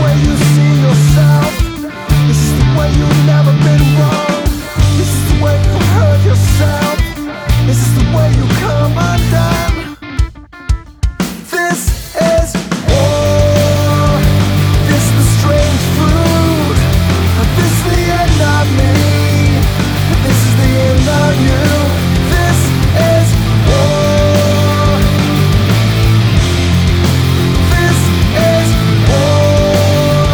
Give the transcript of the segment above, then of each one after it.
way you see yourself. This is the way you've never been wrong. This is the way you hurt yourself. This is the way you come undone. This is war. This is the strange fruit. This is the end of me. This is the end of you. This is war. This is war.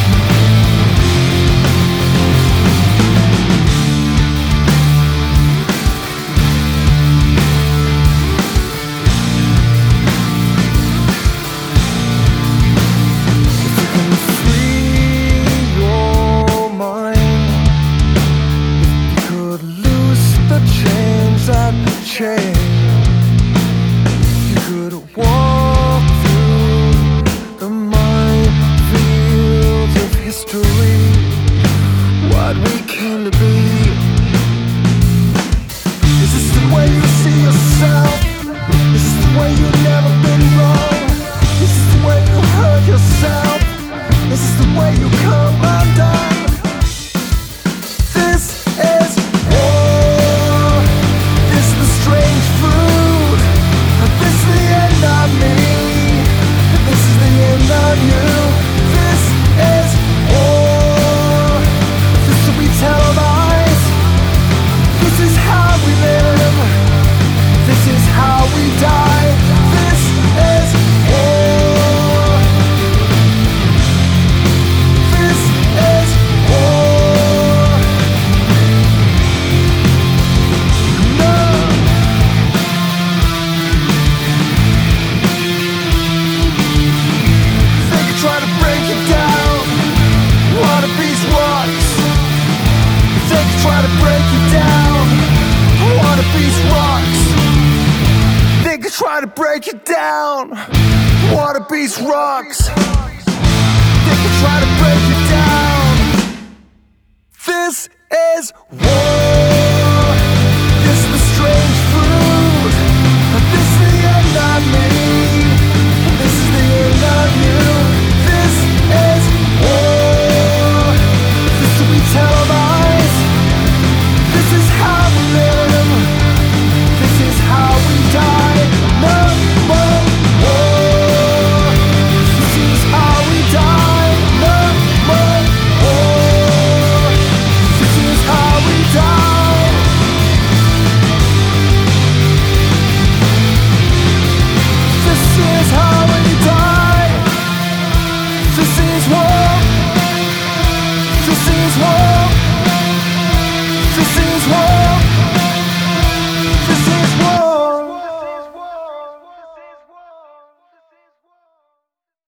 If you can free your mind, if you could loose the chains that chain, if you could walk through the minefields of history, what we came to be. Is this the way you see yourself? This is the way you've never been wrong. This is the way you hurt yourself. This is the way you come undone. This is war. This is the strange fruit. This is the end of me. This is the end of you. This is war. This will be televised. This is how we live. This is how we die. This is war. This is war. No. They could try to break you down. Wannabes rocks. They could try to break you down. Wannabes rocks. They could try to break you down. Wannabes rocks. They could try to break you down. This is war. This is the strange fruit. This is the end of me. This is the end of you. This is war. This will be televised. This is how we live. This is how we die. No more war. This is how we die. No more war. This is how we die. This is how we die. This is war. This is war. This is war.